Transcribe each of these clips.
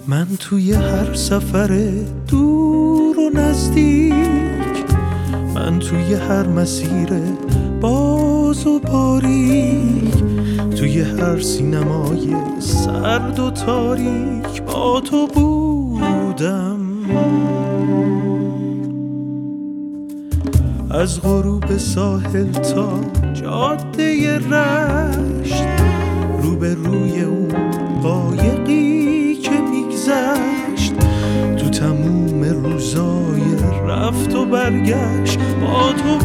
من توی هر سفر دور و نزدیک، من توی هر مسیر باز و باریک، توی هر سینمای سرد و تاریک با تو بودم. از غروب ساحل تا جاده رشت، روبروی اون قایقی که میگذشت، تو تموم روزای رفت و برگشت با تو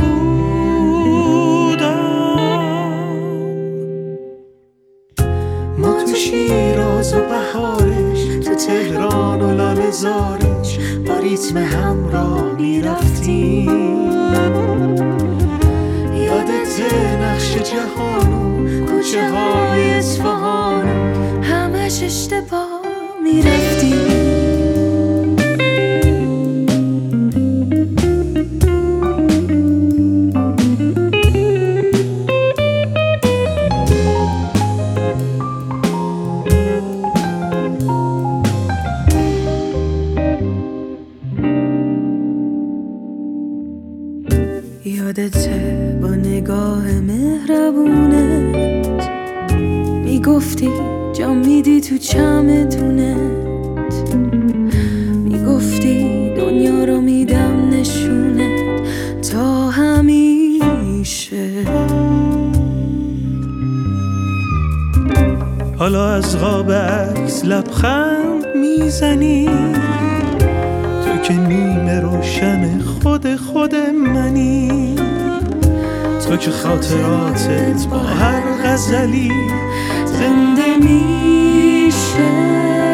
بودم. ما تو شیراز و بهارش، تو تهران و لاله‌زارش با ریتم همراه میرفتیم. یادت نقش جهان و کوچه های اصفهان، همش اشتباه میرفتیم. یادته با نگاه مهربونت میگفتی جا میدی تو چمدونت، میگفتی دنیا رو میدم نشونت تا همیشه. حالا از قاب عکس لبخند میزنی، تو که نیمه روشن خود منی، تو که خاطراتت با هر غزلی زنده میشه.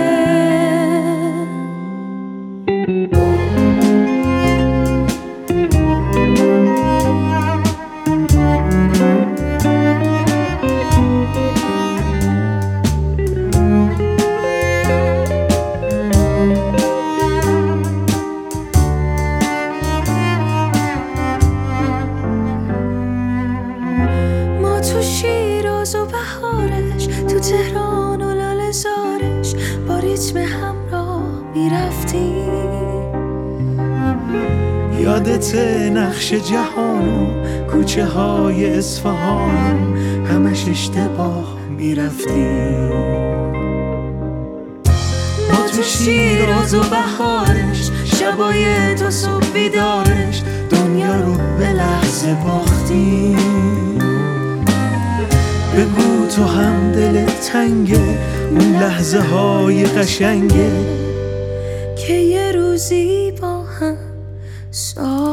تو شیراز و بهارش، تو تهران و لاله‌زارش با ریتم همراه میرفتیم. یادت نقش جهان و کوچه های اصفهان، همش اشتباه میرفتیم. ما تو شیراز و بهارش، شبای تو صبح بیدارش، دنیا رو به لحظه باختیم. بگو تو هم دلت تنگه، اون لحظه های قشنگه که یه روزی با هم